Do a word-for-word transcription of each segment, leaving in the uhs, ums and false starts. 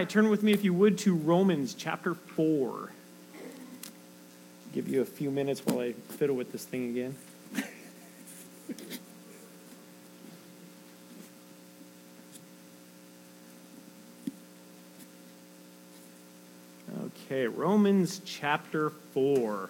right, turn with me, if you would, to Romans chapter four. Give you a few minutes while I fiddle with this thing again. Okay, Romans chapter four.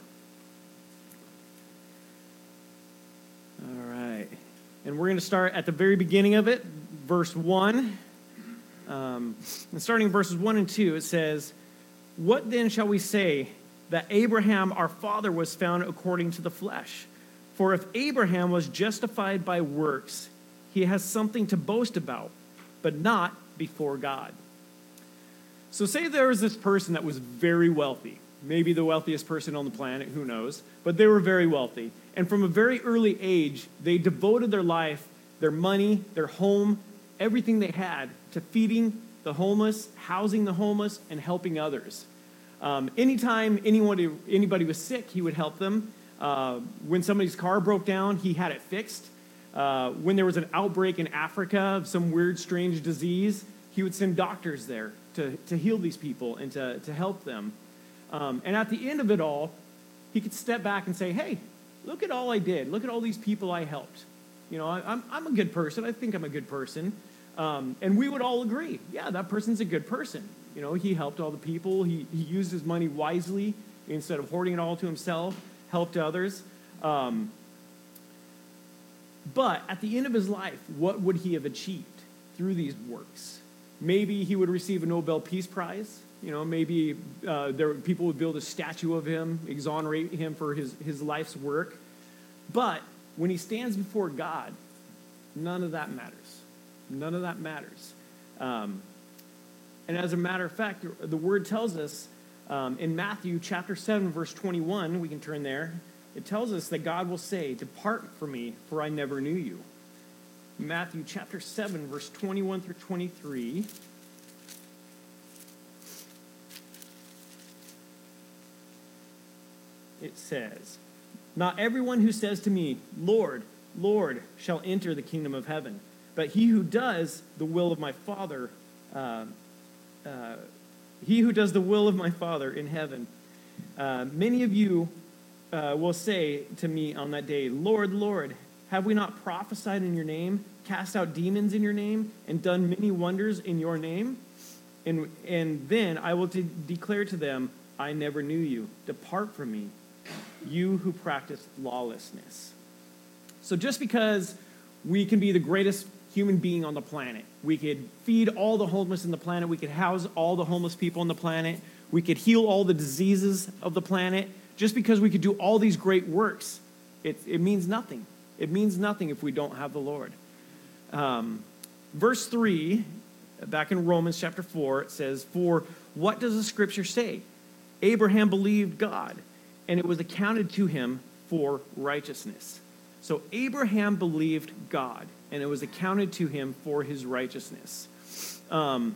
All right. And we're going to start at the very beginning of it, verse one. Um, and starting in verses one and two, it says, "What then shall we say that Abraham our father was found according to the flesh? For if Abraham was justified by works, he has something to boast about, but not before God." So say there was this person that was very wealthy, maybe the wealthiest person on the planet, who knows, but they were very wealthy. And from a very early age, they devoted their life, their money, their home, everything they had to feeding the homeless, housing the homeless, and helping others. Um, anytime anyone, anybody was sick, he would help them. Uh, when somebody's car broke down, he had it fixed. Uh, when there was an outbreak in Africa of some weird, strange disease, he would send doctors there to, to heal these people and to, to help them. Um, and at the end of it all, he could step back and say, hey, look at all I did. Look at all these people I helped. You know, I, I'm, I'm a good person. I think I'm a good person. Um, and we would all agree, yeah, that person's a good person. You know, he helped all the people. He, he used his money wisely instead of hoarding it all to himself, helped others. Um, but at the end of his life, what would he have achieved through these works? Maybe he would receive a Nobel Peace Prize. You know, maybe uh, there people would build a statue of him, exonerate him for his, his life's work. But when he stands before God, none of that matters. None of that matters. Um, and as a matter of fact, the word tells us um, in Matthew chapter seven, verse twenty-one, we can turn there, it tells us that God will say, "Depart from me, for I never knew you." Matthew chapter seven, verse twenty-one through twenty-three. It says, "Not everyone who says to me, 'Lord, Lord,' shall enter the kingdom of heaven, but he who does the will of my Father, uh, uh, he who does the will of my Father in heaven. Uh, many of you uh, will say to me on that day, 'Lord, Lord, have we not prophesied in your name, cast out demons in your name, and done many wonders in your name?' And, and then I will de- declare to them, 'I never knew you. Depart from me, you who practice lawlessness.'" So just because we can be the greatest human being on the planet, we could feed all the homeless in the planet, we could house all the homeless people on the planet, we could heal all the diseases of the planet, just because we could do all these great works, it, it means nothing. It means nothing if we don't have the Lord. Um, verse three, back in Romans chapter four, it says, "For what does the scripture say? Abraham believed God, and it was accounted to him for righteousness." So Abraham believed God, and it was accounted to him for his righteousness. Um,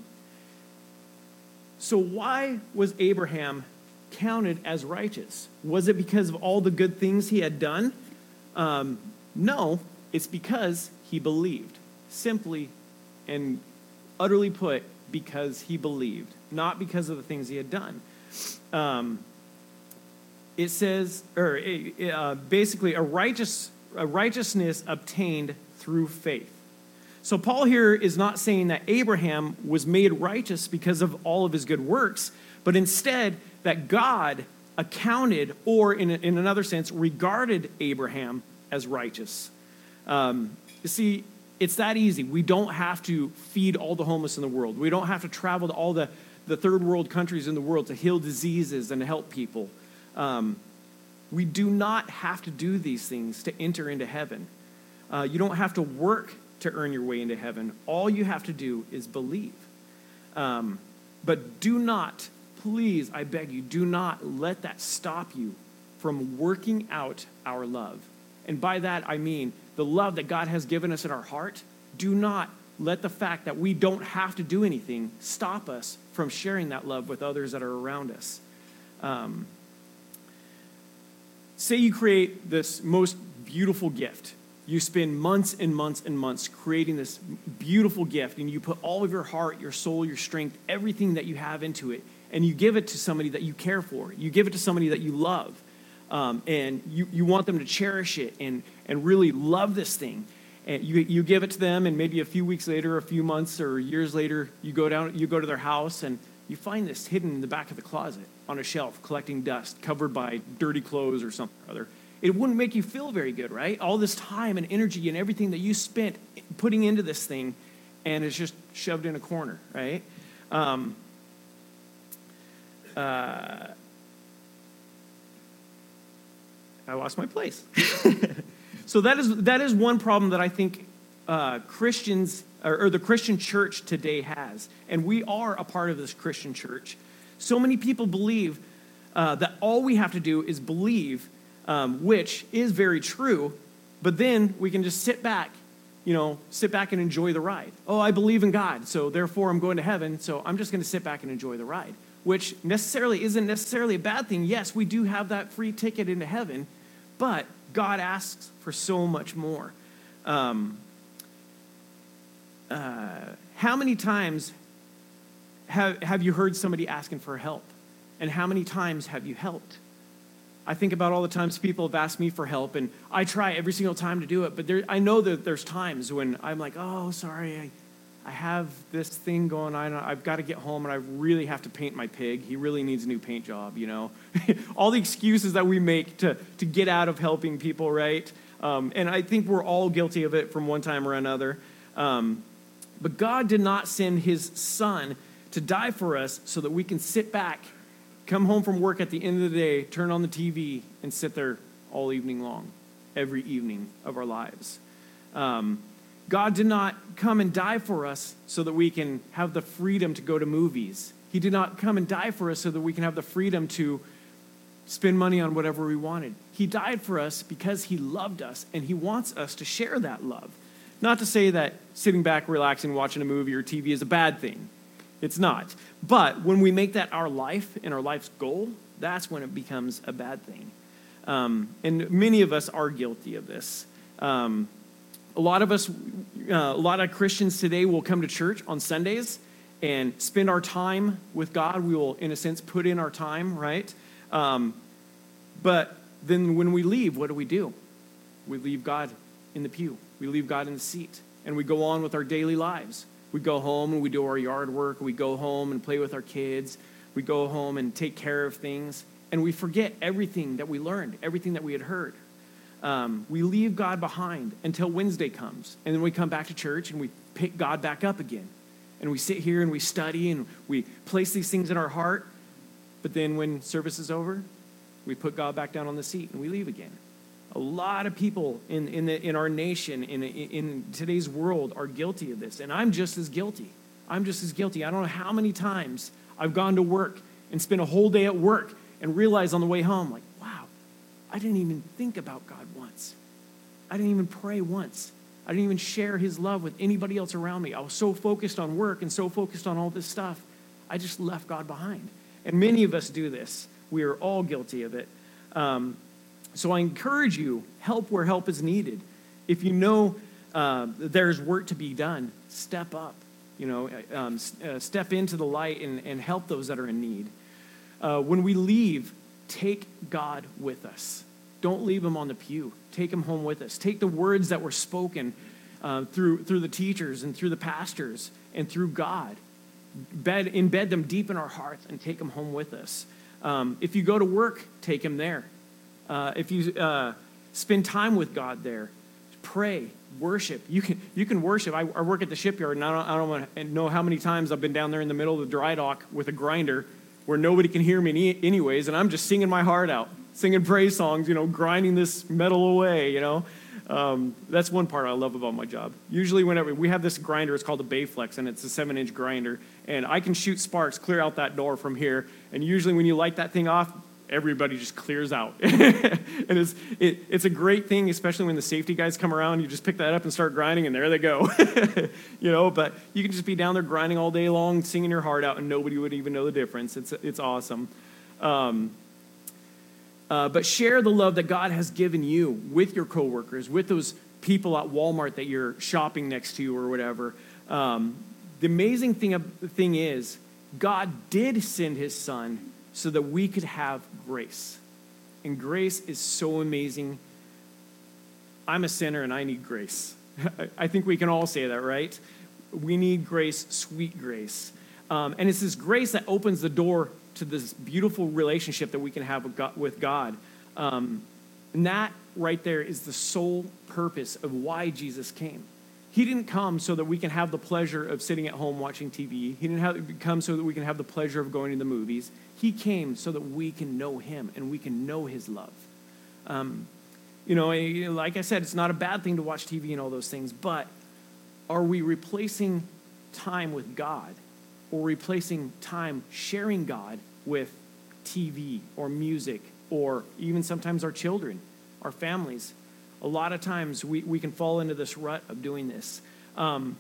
so why was Abraham counted as righteous? Was it because of all the good things he had done? Um, no, it's because he believed. Simply and utterly put, because he believed, not because of the things he had done. Um, it says, or uh, basically, a righteous a righteousness obtained through faith. So Paul here is not saying that Abraham was made righteous because of all of his good works, but instead that God accounted, or in, a, in another sense, regarded Abraham as righteous. Um, you see, it's that easy. We don't have to feed all the homeless in the world. We don't have to travel to all the, the third world countries in the world to heal diseases and to help people. Um, we do not have to do these things to enter into heaven. Uh, you don't have to work to earn your way into heaven. All you have to do is believe. Um, but do not, please, I beg you, do not let that stop you from working out our love. And by that, I mean the love that God has given us in our heart. Do not let the fact that we don't have to do anything stop us from sharing that love with others that are around us. Um, say you create this most beautiful gift. you spend months and months and months creating this beautiful gift, and you put all of your heart, your soul, your strength, everything that you have into it, and you give it to somebody that you care for. You give it to somebody that you love, um, and you, you want them to cherish it and, and really love this thing. And you, you give it to them, and maybe a few weeks later, a few months or years later, you go down, you go to their house, and you find this hidden in the back of the closet on a shelf, collecting dust, covered by dirty clothes or something or other. It wouldn't make you feel very good, right? All this time and energy and everything that you spent putting into this thing, and it's just shoved in a corner, right? Um, uh, I lost my place. So that is that is one problem that I think uh, Christians or, or the Christian church today has, and we are a part of this Christian church. So many people believe uh, that all we have to do is believe, um, which is very true, but then we can just sit back, you know, sit back and enjoy the ride. Oh, I believe in God, so therefore I'm going to heaven, so I'm just going to sit back and enjoy the ride, which necessarily isn't necessarily a bad thing. Yes, we do have that free ticket into heaven, but God asks for so much more. Um, uh, how many times have, have you heard somebody asking for help? And how many times have you helped? I think about all the times people have asked me for help, and I try every single time to do it, but there, I know that there's times when I'm like, oh, sorry, I, I have this thing going on. I've got to get home, and I really have to paint my pig. He really needs a new paint job, you know. All the excuses that we make to, to get out of helping people, right? Um, and I think we're all guilty of it from one time or another. Um, but God did not send his son to die for us so that we can sit back, come home from work at the end of the day, turn on the T V, and sit there all evening long, every evening of our lives. Um, God did not come and die for us so that we can have the freedom to go to movies. He did not come and die for us so that we can have the freedom to spend money on whatever we wanted. He died for us because he loved us, and he wants us to share that love. Not to say that sitting back, relaxing, watching a movie or T V is a bad thing. It's not. But when we make that our life and our life's goal, that's when it becomes a bad thing. Um, and many of us are guilty of this. Um, A lot of us, uh, a lot of Christians today will come to church on Sundays and spend our time with God. We will, in a sense, put in our time, right? Um, but then when we leave, what do we do? We leave God in the pew. We leave God in the seat. And we go on with our daily lives. We go home and we do our yard work. We go home and play with our kids. We go home and take care of things. And we forget everything that we learned, everything that we had heard. Um, we leave God behind until Wednesday comes. And then we come back to church and we pick God back up again. And we sit here and we study and we place these things in our heart. But then when service is over, we put God back down on the seat and we leave again. A lot of people in, in, the, in our nation, in, in today's world, are guilty of this. And I'm just as guilty. I'm just as guilty. I don't know how many times I've gone to work and spent a whole day at work and realized on the way home, like, wow, I didn't even think about God once. I didn't even pray once. I didn't even share his love with anybody else around me. I was so focused on work and so focused on all this stuff, I just left God behind. And many of us do this. We are all guilty of it. Um, so I encourage you, help where help is needed. If you know uh, there's work to be done, step up. You know, um, uh, step into the light and, and help those that are in need. Uh, when we leave, take God with us. Don't leave him on the pew. Take him home with us. Take the words that were spoken uh, through through the teachers and through the pastors and through God. Bed, embed them deep in our hearts and take them home with us. Um, if you go to work, take him there. Uh, if you uh, spend time with God there, pray, worship. You can you can worship. I, I work at the shipyard, and I don't, I don't want to know how many times I've been down there in the middle of the dry dock with a grinder where nobody can hear me any, anyways, and I'm just singing my heart out, singing praise songs, you know, grinding this metal away, you know. Um, that's one part I love about my job. Usually whenever we have this grinder, it's called a Bayflex, and it's a seven-inch grinder, and I can shoot sparks clear out that door from here, and usually when you light that thing off, everybody just clears out. And it's it, it's a great thing, especially when the safety guys come around. You just pick that up and start grinding, and there they go. You know, but you can just be down there grinding all day long, singing your heart out, and nobody would even know the difference. It's it's awesome. Um, uh, but share the love that God has given you with your coworkers, with those people at Walmart that you're shopping next to or whatever. Um, the amazing thing, thing is, God did send his son so that we could have grace. And grace is so amazing. I'm a sinner and I need grace. I think we can all say that, right? We need grace, sweet grace. Um, and it's this grace that opens the door to this beautiful relationship that we can have with God. With God. Um, and that right there is the sole purpose of why Jesus came. He didn't come so that we can have the pleasure of sitting at home watching T V. He didn't have, come so that we can have the pleasure of going to the movies. He came so that we can know him and we can know his love. Um, you know, like I said, it's not a bad thing to watch T V and all those things, but are we replacing time with God or replacing time sharing God with T V or music or even sometimes our children, our families? A lot of times we, we can fall into this rut of doing this. Um,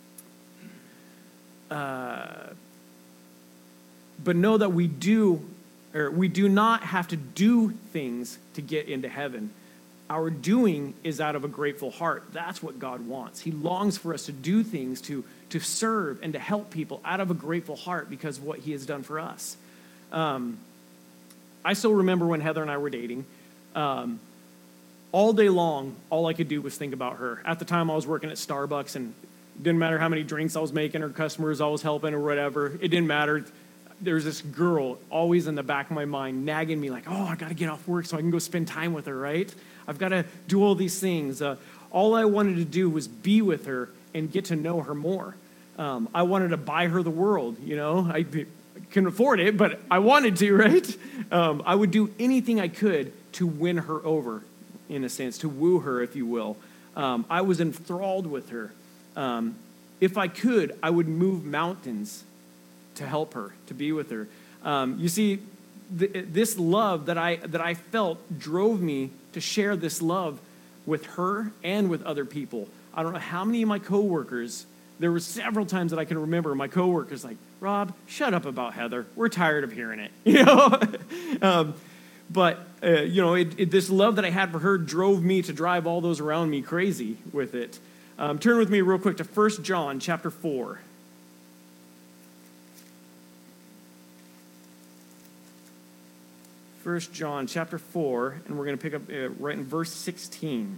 uh, but know that we do, or we do not have to do things to get into heaven. Our doing is out of a grateful heart. That's what God wants. He longs for us to do things, to, to serve and to help people out of a grateful heart because of what he has done for us. Um, I still remember when Heather and I were dating. Um, All day long, all I could do was think about her. At the time, I was working at Starbucks, and it didn't matter how many drinks I was making or customers I was helping or whatever. It didn't matter. There was this girl always in the back of my mind nagging me like, oh, I got to get off work so I can go spend time with her, right? I've got to do all these things. Uh, all I wanted to do was be with her and get to know her more. Um, I wanted to buy her the world, you know. I couldn't afford it, but I wanted to, right? Um, I would do anything I could to win her over, in a sense, to woo her, if you will. Um, I was enthralled with her. Um, if I could, I would move mountains to help her, to be with her. Um, you see, th- this love that I that I felt drove me to share this love with her and with other people. I don't know how many of my coworkers, there were several times that I can remember my coworkers like, Rob, shut up about Heather. We're tired of hearing it. You know? um, But, uh, you know, it, it, this love that I had for her drove me to drive all those around me crazy with it. Um, turn with me real quick to First John chapter four. First John chapter four, and we're going to pick up uh, right in verse sixteen.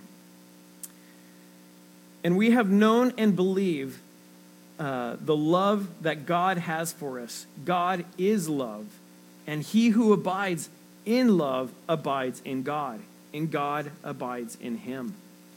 And we have known and believe uh, the love that God has for us. God is love, and he who abides in love abides in God, and God abides in him.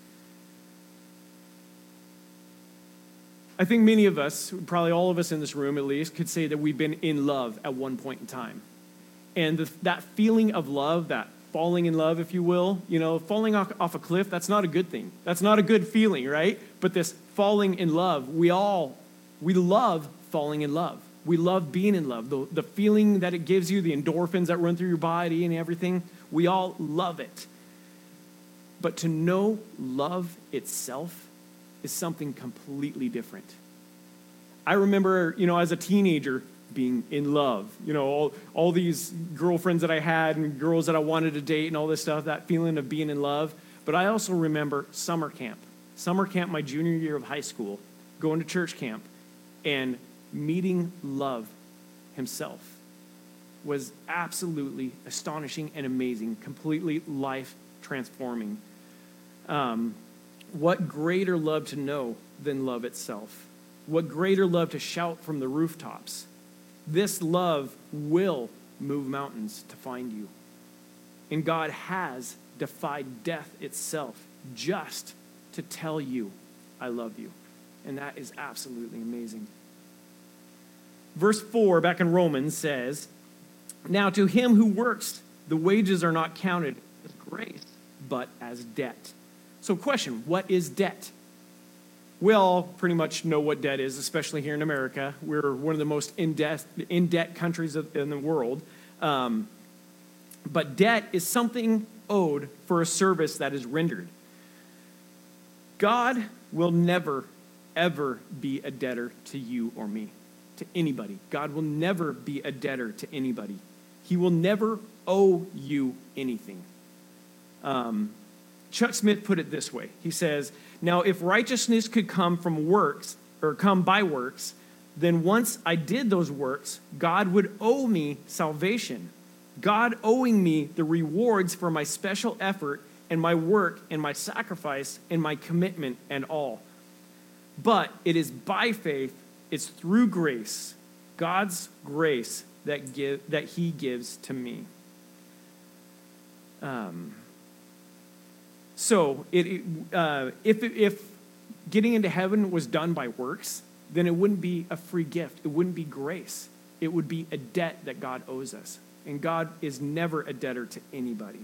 I think many of us, probably all of us in this room at least, could say that we've been in love at one point in time. And the, that feeling of love, that falling in love, if you will, you know, falling off, off a cliff, that's not a good thing. That's not a good feeling, right? But this falling in love, we all, we love falling in love. We love being in love. The, the feeling that it gives you, the endorphins that run through your body and everything, we all love it. But to know love itself is something completely different. I remember, you know, as a teenager being in love, you know, all, all these girlfriends that I had and girls that I wanted to date and all this stuff, that feeling of being in love. But I also remember summer camp. Summer camp, my junior year of high school, going to church camp and meeting love himself was absolutely astonishing and amazing, completely life transforming. Um, what greater love to know than love itself? What greater love to shout from the rooftops? This love will move mountains to find you. And God has defied death itself just to tell you, I love you. And that is absolutely amazing. Verse four, back in Romans, says, now to him who works, the wages are not counted as grace, but as debt. So question, what is debt? We all pretty much know what debt is, especially here in America. We're one of the most in-debt, in-debt countries in the world. Um, but debt is something owed for a service that is rendered. God will never, ever be a debtor to you or me, to anybody. God will never be a debtor to anybody. He will never owe you anything. Um, Chuck Smith put it this way. He says, now if righteousness could come from works, or come by works, then once I did those works, God would owe me salvation. God owing me the rewards for my special effort and my work and my sacrifice and my commitment and all. But it is by faith, it's through grace, God's grace that give that he gives to me. Um, so it, it uh, if if getting into heaven was done by works, then it wouldn't be a free gift. It wouldn't be grace. It would be a debt that God owes us. And God is never a debtor to anybody.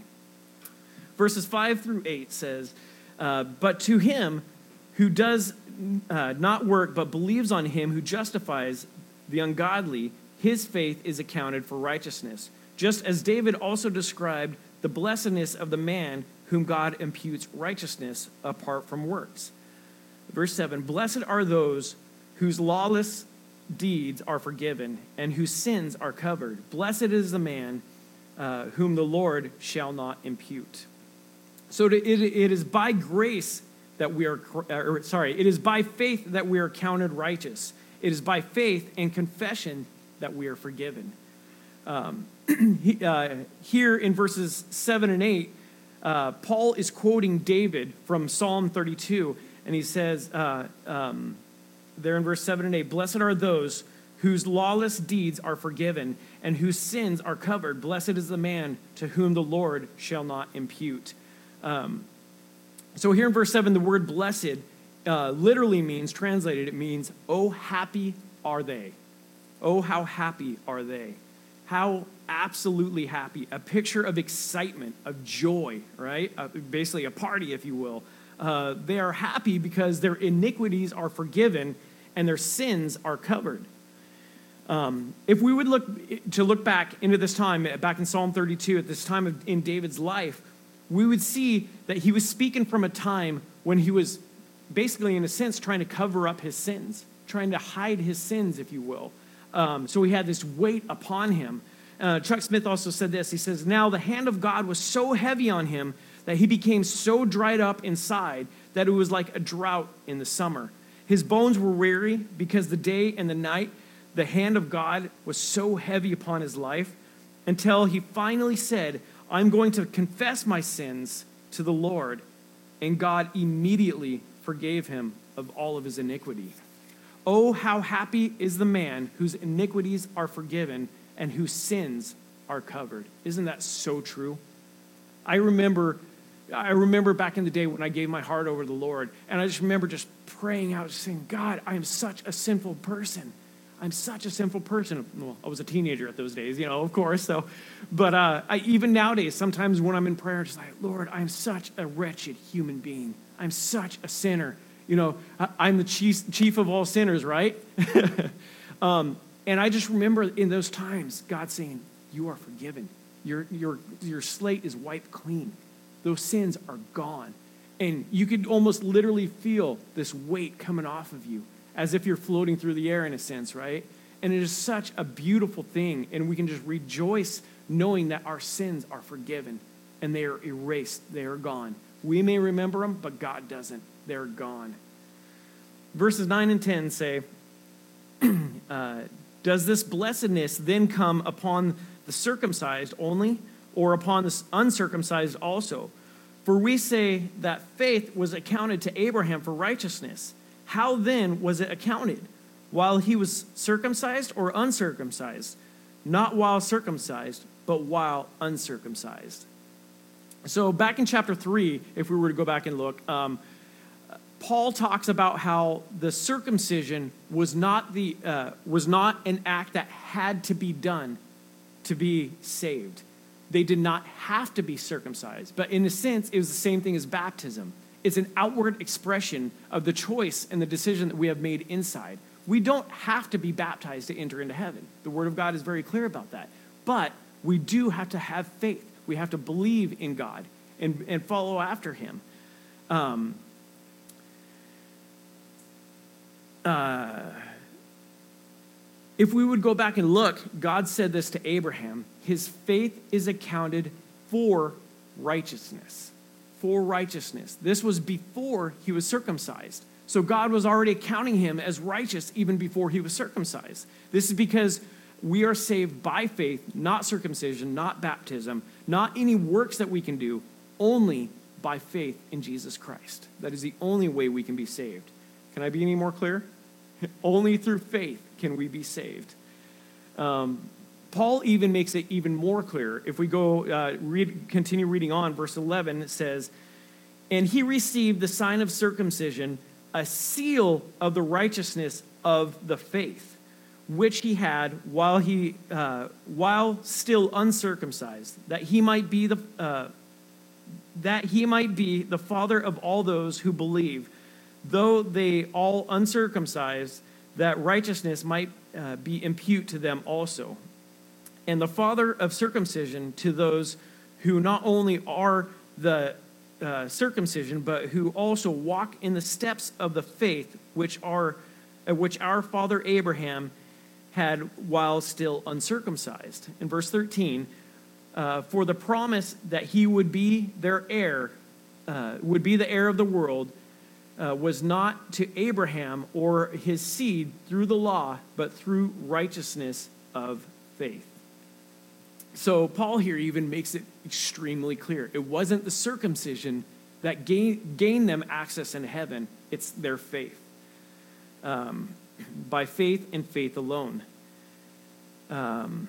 Verses five through eight says, uh, but to him who does uh, not work but believes on him who justifies the ungodly, his faith is accounted for righteousness. Just as David also described the blessedness of the man whom God imputes righteousness apart from works. Verse seven, blessed are those whose lawless deeds are forgiven and whose sins are covered. Blessed is the man uh, whom the Lord shall not impute. So it, it is by grace that we are, or, sorry, it is by faith that we are counted righteous. It is by faith and confession that we are forgiven. Um, he, uh, here in verses seven and eight, uh, Paul is quoting David from Psalm thirty-two, and he says uh, um, there in verse seven and eight, blessed are those whose lawless deeds are forgiven and whose sins are covered. Blessed is the man to whom the Lord shall not impute. Um, so here in verse seven, the word blessed uh, literally means, translated, it means, oh, happy are they. Oh, how happy are they. How absolutely happy. A picture of excitement, of joy, right? Uh, basically a party, if you will. Uh, they are happy because their iniquities are forgiven and their sins are covered. Um, if we would look to look back into this time, back in Psalm thirty-two, at this time of, in David's life, we would see that he was speaking from a time when he was basically, in a sense, trying to cover up his sins, trying to hide his sins, if you will. Um, so he had this weight upon him. Uh, Chuck Smith also said this. He says, now the hand of God was so heavy on him that he became so dried up inside that it was like a drought in the summer. His bones were weary because the day and the night, the hand of God was so heavy upon his life until he finally said, I'm going to confess my sins to the Lord. And God immediately forgave him of all of his iniquity. Oh, how happy is the man whose iniquities are forgiven and whose sins are covered. Isn't that so true? I remember, I remember back in the day when I gave my heart over to the Lord, and I just remember just praying out, just saying, God, I am such a sinful person. I'm such a sinful person. Well, I was a teenager at those days, you know, of course. So, but uh, I, even nowadays, sometimes when I'm in prayer, I'm just like, Lord, I'm such a wretched human being. I'm such a sinner. You know, I, I'm the chief, chief of all sinners, right? um, and I just remember in those times, God saying, you are forgiven. Your, your, your slate is wiped clean. Those sins are gone. And you could almost literally feel this weight coming off of you, as if you're floating through the air in a sense, right? And it is such a beautiful thing, and we can just rejoice knowing that our sins are forgiven, and they are erased, they are gone. We may remember them, but God doesn't. They're gone. Verses nine and ten say, uh, does this blessedness then come upon the circumcised only, or upon the uncircumcised also? For we say that faith was accounted to Abraham for righteousness. How then was it accounted? While he was circumcised or uncircumcised? Not while circumcised, but while uncircumcised. So back in chapter three, if we were to go back and look, um, Paul talks about how the circumcision was not the uh, was not an act that had to be done to be saved. They did not have to be circumcised, but in a sense, it was the same thing as baptism. It's an outward expression of the choice and the decision that we have made inside. We don't have to be baptized to enter into heaven. The Word of God is very clear about that. But we do have to have faith. We have to believe in God and, and follow after him. Um, uh, if we would go back and look, God said this to Abraham, his faith is accounted for righteousness. for righteousness. This was before he was circumcised. So God was already accounting him as righteous even before he was circumcised. This is because we are saved by faith, not circumcision, not baptism, not any works that we can do, only by faith in Jesus Christ. That is the only way we can be saved. Can I be any more clear? Only through faith can we be saved. Um, Paul even makes it even more clear. If we go uh, read, continue reading on, verse eleven, it says, "And he received the sign of circumcision, a seal of the righteousness of the faith, which he had while he uh, while still uncircumcised, that he might be the uh, that he might be the father of all those who believe, though they all uncircumcised, that righteousness might uh, be impute to them also, and the father of circumcision to those who not only are the uh, circumcision, but who also walk in the steps of the faith which are uh, which our father Abraham had while still uncircumcised." In verse thirteen, uh, "For the promise that he would be their heir, uh, would be the heir of the world, uh, was not to Abraham or his seed through the law, but through righteousness of faith." So Paul here even makes it extremely clear. It wasn't the circumcision that gain, gained them access into heaven. It's their faith. Um, by faith and faith alone. Um,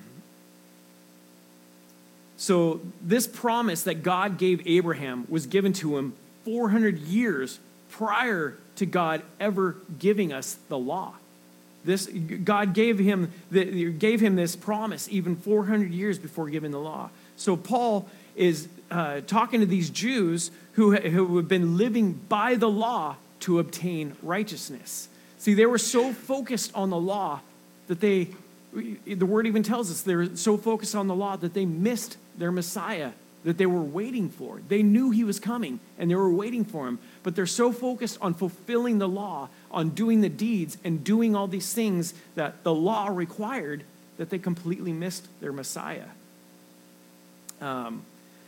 so this promise that God gave Abraham was given to him four hundred years prior to God ever giving us the law. This God gave him the, gave him this promise even four hundred years before giving the law. So Paul is uh, talking to these Jews who, who have been living by the law to obtain righteousness. See, they were so focused on the law that they, the word even tells us, they were so focused on the law that they missed their Messiah that they were waiting for. They knew he was coming and they were waiting for him, but they're so focused on fulfilling the law, on doing the deeds and doing all these things that the law required, that they completely missed their Messiah. Um,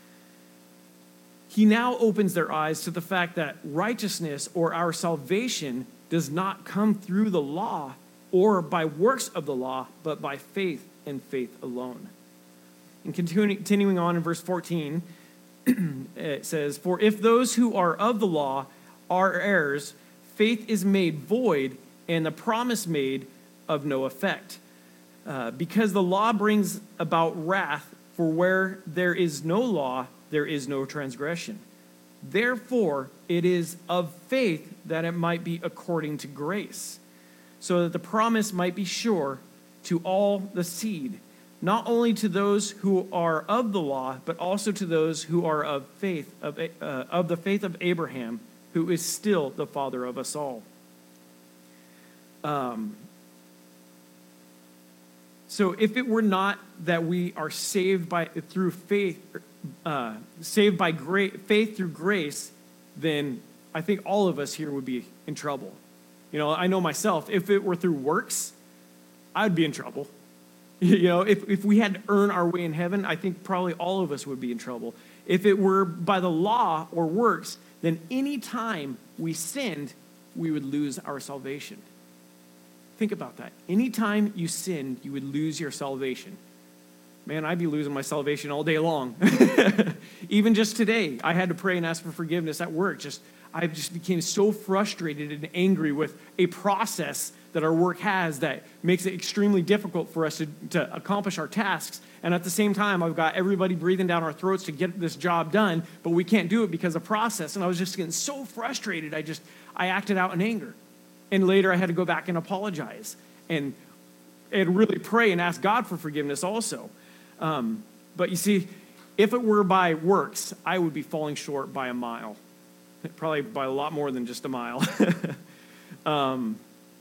he now opens their eyes to the fact that righteousness or our salvation does not come through the law or by works of the law, but by faith and faith alone. And continuing, continuing on in verse fourteen, it says, "For if those who are of the law are heirs, faith is made void and the promise made of no effect. Uh, because the law brings about wrath, for where there is no law, there is no transgression. Therefore, it is of faith that it might be according to grace, so that the promise might be sure to all the seed, not only to those who are of the law, but also to those who are of faith of, uh, of the faith of Abraham, who is still the father of us all." Um, so if it were not that we are saved by through faith, uh, saved by great faith through grace, then I think all of us here would be in trouble. You know, I know myself, if it were through works, I'd be in trouble. You know, if, if we had to earn our way in heaven, I think probably all of us would be in trouble. If it were by the law or works, then any time we sinned, we would lose our salvation. Think about that. Anytime you sinned, you would lose your salvation. Man, I'd be losing my salvation all day long. Even just today, I had to pray and ask for forgiveness at work. Just I just became so frustrated and angry with a process that our work has that makes it extremely difficult for us to, to accomplish our tasks. And at the same time, I've got everybody breathing down our throats to get this job done, but we can't do it because of process. And I was just getting so frustrated, I just, I acted out in anger. And later I had to go back and apologize and, and really pray and ask God for forgiveness also. Um, but you see, if it were by works, I would be falling short by a mile. Probably by a lot more than just a mile. um,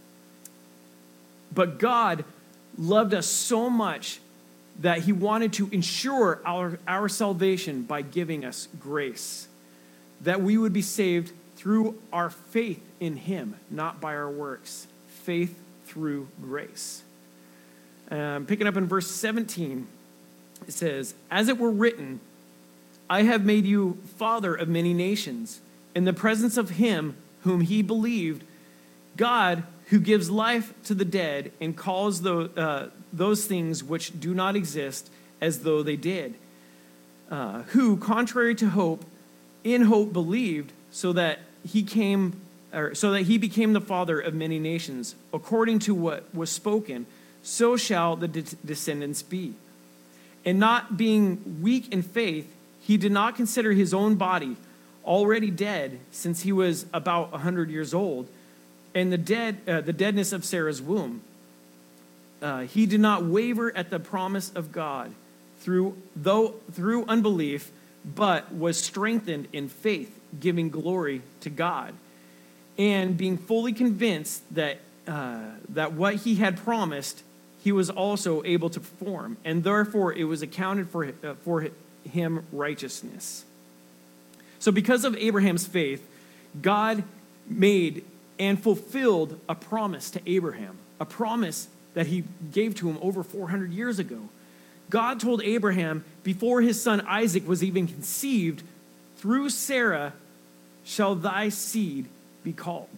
but God loved us so much that he wanted to ensure our, our salvation by giving us grace, that we would be saved through our faith in him, not by our works. Faith through grace. Um, picking up in verse seventeen, it says, "As it were written, I have made you father of many nations, in the presence of him whom he believed, God, who gives life to the dead and calls the, uh, those things which do not exist as though they did, uh, who, contrary to hope, in hope believed, so that he came, or so that he became the father of many nations, according to what was spoken, so shall the de- descendants be. And not being weak in faith, he did not consider his own body already dead, since he was about a hundred years old, and the dead, uh, the deadness of Sarah's womb. Uh, he did not waver at the promise of God, through though through unbelief, but was strengthened in faith, giving glory to God, and being fully convinced that uh, that what he had promised, he was also able to perform, and therefore it was accounted for uh, for him righteousness. So because of Abraham's faith, God made and fulfilled a promise to Abraham, a promise that he gave to him over four hundred years ago. God told Abraham before his son Isaac was even conceived, through Sarah shall thy seed be called.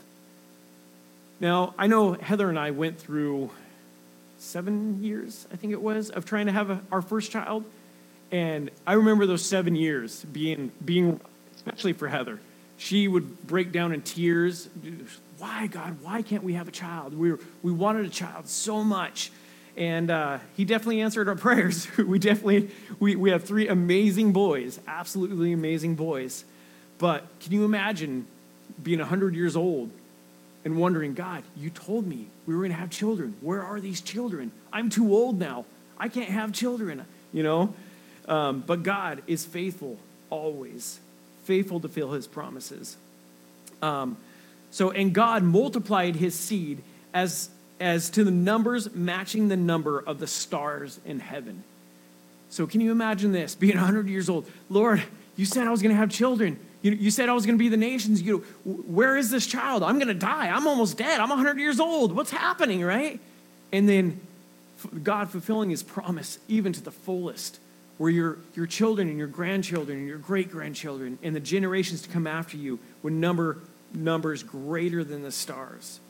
Now, I know Heather and I went through seven years, I think it was, of trying to have a, our first child. And I remember those seven years being, being, especially for Heather. She would break down in tears. Why, God, why can't we have a child? We were, we wanted a child so much. And uh, he definitely answered our prayers. we definitely, we, we have three amazing boys, absolutely amazing boys. But can you imagine being one hundred years old and wondering, God, you told me we were going to have children. Where are these children? I'm too old now. I can't have children, you know? Um, but God is faithful always, faithful to fulfill his promises. Um, so, and God multiplied his seed as, as to the numbers matching the number of the stars in heaven. So can you imagine this, being one hundred years old? Lord, you said I was going to have children. You, you said I was going to be the nations. You know, where is this child? I'm going to die. I'm almost dead. I'm one hundred years old. What's happening, right? And then God fulfilling his promise even to the fullest, where your, your children and your grandchildren and your great-grandchildren and the generations to come after you would number numbers greater than the stars.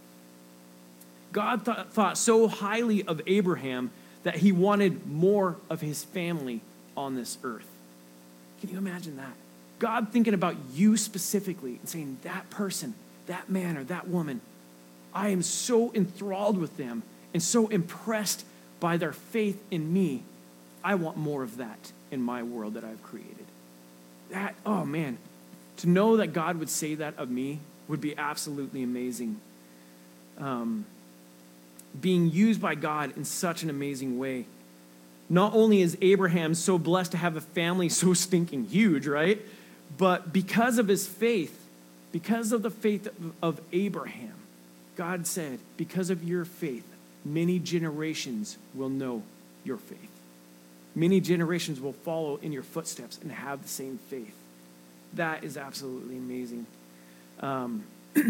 God th- thought so highly of Abraham that he wanted more of his family on this earth. Can you imagine that? God thinking about you specifically and saying, that person, that man or that woman, I am so enthralled with them and so impressed by their faith in me. I want more of that in my world that I've created. That, oh man, to know that God would say that of me would be absolutely amazing. Um, being used by God in such an amazing way. Not only is Abraham so blessed to have a family so stinking huge, right? But because of his faith, because of the faith of, of Abraham, God said, because of your faith, many generations will know your faith. Many generations will follow in your footsteps and have the same faith. That is absolutely amazing. Um,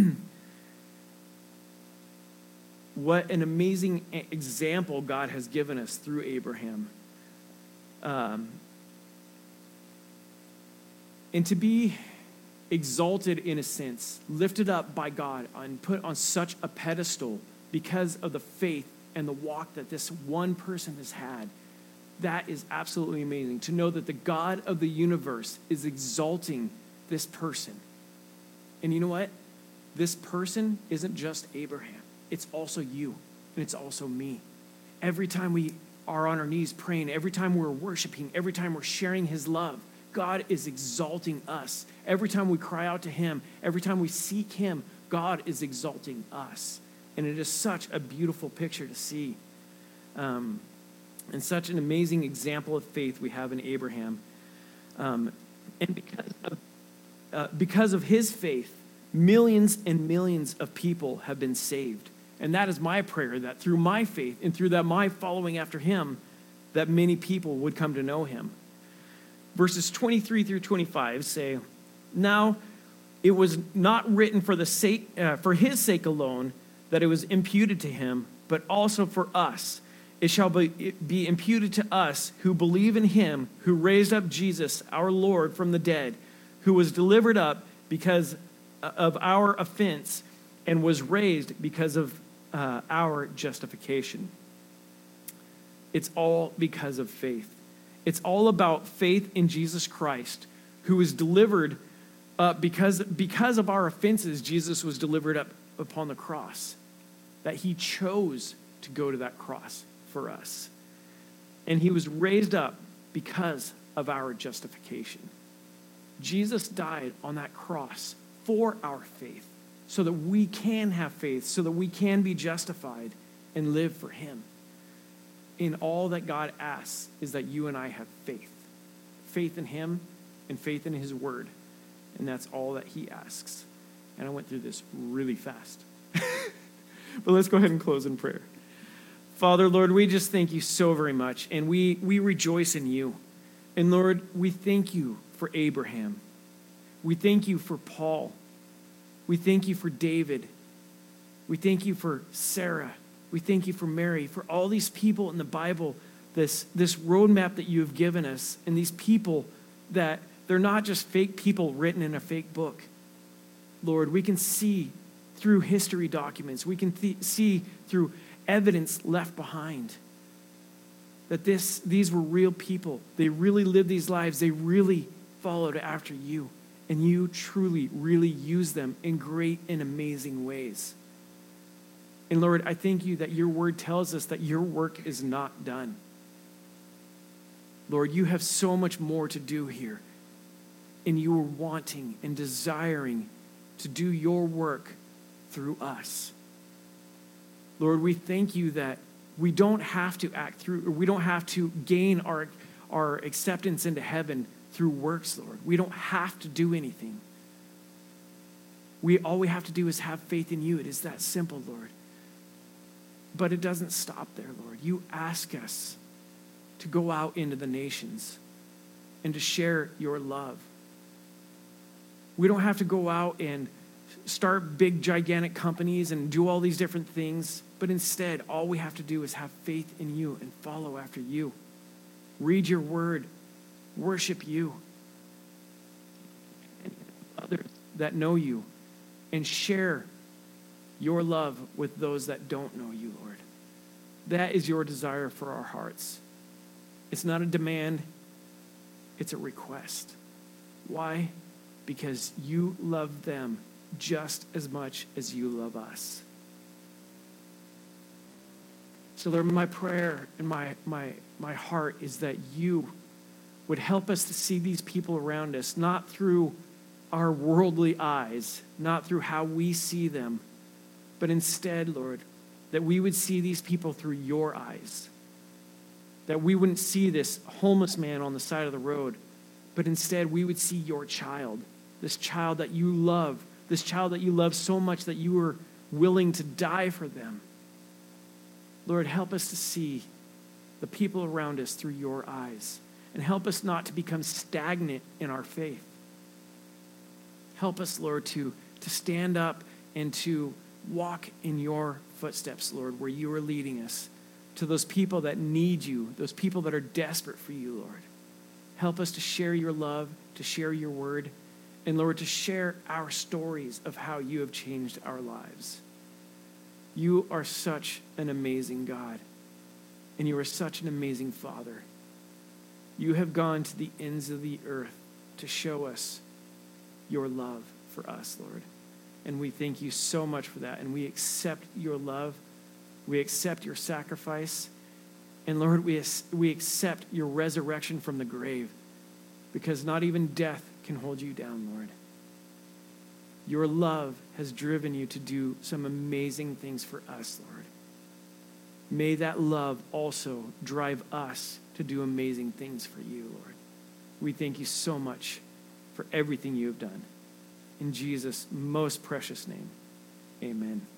what an amazing example God has given us through Abraham. Um, and to be exalted in a sense, lifted up by God and put on such a pedestal because of the faith and the walk that this one person has had. That is absolutely amazing, to know that the God of the universe is exalting this person. And you know what? This person isn't just Abraham. It's also you, and it's also me. Every time we are on our knees praying, every time we're worshiping, every time we're sharing his love, God is exalting us. Every time we cry out to him, every time we seek him, God is exalting us. And it is such a beautiful picture to see. Um, and such an amazing example of faith we have in Abraham. Um, and because of, uh, because of his faith, millions and millions of people have been saved. And that is my prayer, that through my faith and through that my following after him, that many people would come to know him. Verses twenty-three through twenty-five say, now it was not written for the sake, uh, for his sake alone that it was imputed to him, but also for us, it shall be, be imputed to us who believe in him who raised up Jesus, our Lord, from the dead, who was delivered up because of our offense and was raised because of uh, our justification. It's all because of faith. It's all about faith in Jesus Christ, who was delivered up because, because of our offenses. Jesus was delivered up upon the cross, that he chose to go to that cross for us. And he was raised up because of our justification. Jesus died on that cross for our faith, so that we can have faith, so that we can be justified and live for him. In all that God asks is that you and I have faith. Faith in him and faith in his word. And that's all that he asks. And I went through this really fast. But let's go ahead and close in prayer. Father, Lord, we just thank you so very much. And we, we rejoice in you. And Lord, we thank you for Abraham. We thank you for Paul. We thank you for David. We thank you for Sarah. We thank you for Mary, for all these people in the Bible, this, this roadmap that you have given us, and these people that they're not just fake people written in a fake book. Lord, we can see through history documents, we can th- see through evidence left behind that this, these were real people. They really lived these lives. They really followed after you, and you truly, really used them in great and amazing ways. And Lord, I thank you that your word tells us that your work is not done. Lord, you have so much more to do here. And you are wanting and desiring to do your work through us. Lord, we thank you that we don't have to act through, or we don't have to gain our, our acceptance into heaven through works, Lord. We don't have to do anything. We, all we have to do is have faith in you. It is that simple, Lord. But it doesn't stop there, Lord. You ask us to go out into the nations and to share your love. We don't have to go out and start big, gigantic companies and do all these different things, but instead, all we have to do is have faith in you and follow after you. Read your word, worship you, and others that know you, and share your love with those that don't know you, Lord. That is your desire for our hearts. It's not a demand, it's a request. Why? Because you love them just as much as you love us. So Lord, my prayer and my, my, my heart is that you would help us to see these people around us, not through our worldly eyes, not through how we see them, but instead, Lord, that we would see these people through your eyes. That we wouldn't see this homeless man on the side of the road, but instead we would see your child, this child that you love, this child that you love so much that you were willing to die for them. Lord, help us to see the people around us through your eyes, and help us not to become stagnant in our faith. Help us, Lord, to, to stand up and to walk in your footsteps, Lord, where you are leading us, to those people that need you, those people that are desperate for you, Lord. Help us to share your love, to share your word, and Lord, to share our stories of how you have changed our lives. You are such an amazing God, and you are such an amazing Father. You have gone to the ends of the earth to show us your love for us, Lord. And we thank you so much for that. And we accept your love. We accept your sacrifice. And Lord, we, we accept your resurrection from the grave, because not even death can hold you down, Lord. Your love has driven you to do some amazing things for us, Lord. May that love also drive us to do amazing things for you, Lord. We thank you so much for everything you have done. In Jesus' most precious name, amen.